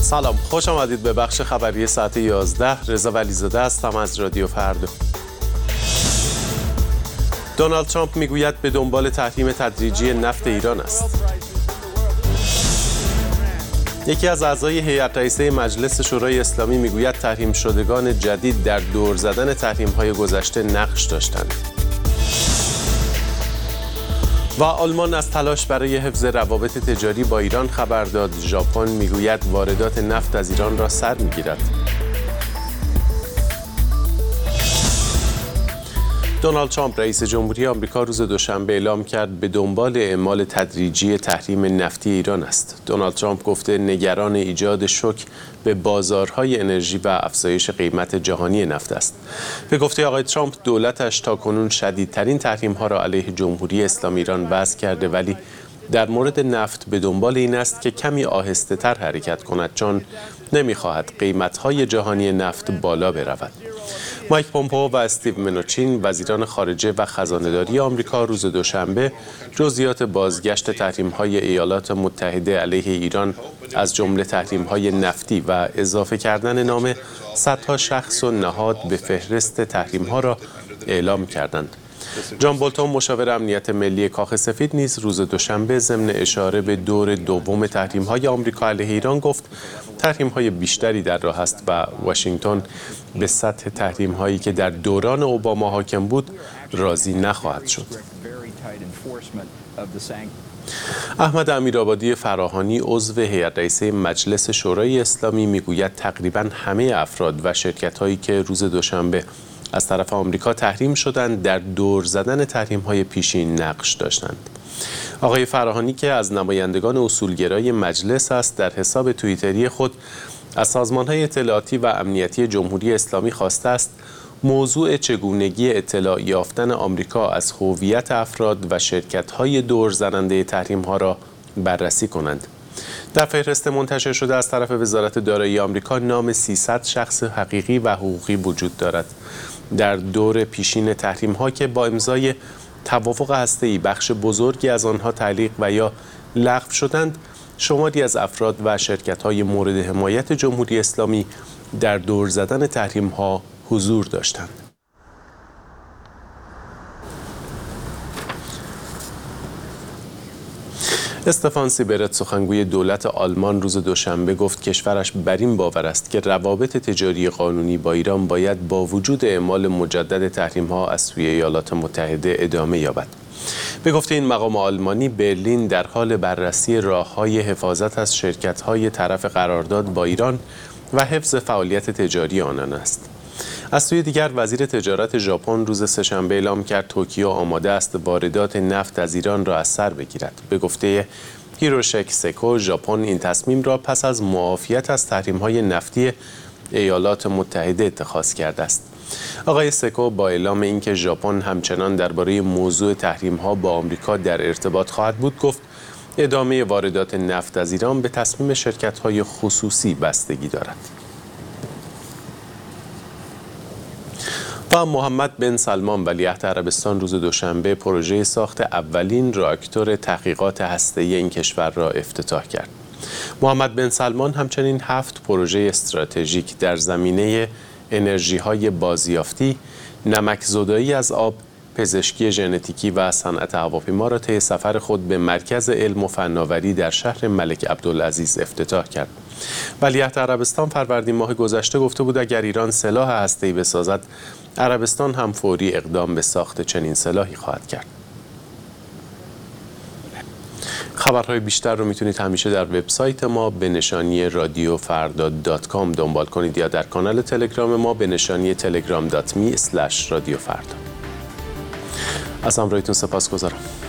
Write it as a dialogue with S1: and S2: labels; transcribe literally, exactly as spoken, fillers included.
S1: سلام، خوش آمدید به بخش خبری ساعت یازده. رضا ولیزاده هستم از رادیو فردا. دونالد ترامپ میگوید به دنبال تحریم تدریجی نفت ایران است. یکی از اعضای هیئت رئیسه مجلس شورای اسلامی میگوید تحریم شدگان جدید در دور زدن تحریم‌های گذشته نقش داشتند. و آلمان از تلاش برای حفظ روابط تجاری با ایران خبر داد. ژاپن میگوید واردات نفت از ایران را سر میگیرد. دونالد ترامپ رئیس جمهوری آمریکا روز دوشنبه اعلام کرد به دنبال اعمال تدریجی تحریم نفتی ایران است. دونالد ترامپ گفته نگران ایجاد شوک به بازارهای انرژی و افزایش قیمت جهانی نفت است. به گفته آقای ترامپ دولتش تاکنون شدیدترین تحریم‌ها را علیه جمهوری اسلامی ایران وضع کرده، ولی در مورد نفت به دنبال این است که کمی آهسته‌تر حرکت کند، چون نمی‌خواهد قیمت‌های جهانی نفت بالا برود. مایک پومپئو و استیو منوچین وزیران خارجه و خزانه‌داری آمریکا روز دوشنبه جزئیات بازگشت تحریم‌های ایالات متحده علیه ایران از جمله تحریم‌های نفتی و اضافه کردن نام صدها شخص و نهاد به فهرست تحریم‌ها را اعلام کردند. جان بولتون مشاور امنیت ملی کاخ سفید نیز روز دوشنبه ضمن اشاره به دور دوم تحریم‌های آمریکا علیه ایران گفت تحریم‌های بیشتری در راه است و واشنگتن به سطح تحریم‌هایی که در دوران اوباما حاکم بود راضی نخواهد شد. احمد امیرآبادی فراهانی عضو هیئت رئیسه مجلس شورای اسلامی میگوید تقریباً همه افراد و شرکت‌هایی که روز دوشنبه از طرف آمریکا تحریم شدند در دور زدن تحریم‌های پیشین نقش داشتند. آقای فراهانی که از نمایندگان اصولگرای مجلس است در حساب توییتری خود از سازمان‌های اطلاعاتی و امنیتی جمهوری اسلامی خواسته است موضوع چگونگی اطلاع یافتن آمریکا از هویت افراد و شرکت‌های دور زننده تحریم‌ها را بررسی کنند. در فهرست منتشر شده از طرف وزارت دارایی آمریکا نام سیصد شخص حقیقی و حقوقی وجود دارد. در دور پیشین تحریم‌ها که با امضای توافق هسته‌ای بخش بزرگی از آنها تعلیق و یا لغو شدند، شماری از افراد و شرکت‌های مورد حمایت جمهوری اسلامی در دور زدن تحریم‌ها حضور داشتند. استفان سیبرت سخنگوی دولت آلمان روز دوشنبه گفت کشورش بر این باور است که روابط تجاری قانونی با ایران باید با وجود اعمال مجدد تحریم‌ها از سوی ایالات متحده ادامه یابد. به گفته این مقام آلمانی، برلین در حال بررسی راه‌های حفاظت از شرکت‌های طرف قرارداد با ایران و حفظ فعالیت تجاری آنان است. از سوی دیگر وزیر تجارت ژاپن روز سه‌شنبه اعلام کرد توکیو آماده است واردات نفت از ایران را از سر بگیرد. به گفته هیروشیک سکو، ژاپن این تصمیم را پس از معافیت از تحریم‌های نفتی ایالات متحده اتخاذ کرده است. آقای سکو با اعلام اینکه ژاپن همچنان درباره موضوع تحریم‌ها با آمریکا در ارتباط خواهد بود، گفت ادامه واردات نفت از ایران به تصمیم شرکت‌های خصوصی بستگی دارد. و محمد بن سلمان ولیعهد عربستان روز دوشنبه پروژه ساخت اولین راکتور تحقیقات هسته‌ای این کشور را افتتاح کرد. محمد بن سلمان همچنین هفت پروژه استراتژیک در زمینه انرژی‌های بازیافتی، نمکزدایی از آب، پزشکی ژنتیکی و صنعت هواپیما را طی سفر خود به مرکز علم و فناوری در شهر ملک عبدالعزیز افتتاح کرد. ولیعهد عربستان فروردین ماه گذشته گفته بود اگر ایران سلاح هسته‌ای بسازد، عربستان هم فوری اقدام به ساخت چنین سلاحی خواهد کرد. خبرهای بیشتر رو میتونید همیشه در وبسایت ما به نشانی رادیو فردا دات کام دنبال کنید یا در کانال تلگرام ما به نشانی تلگرام دات می اسلش رادیو فردا. از همراهیتون سپاسگزارم.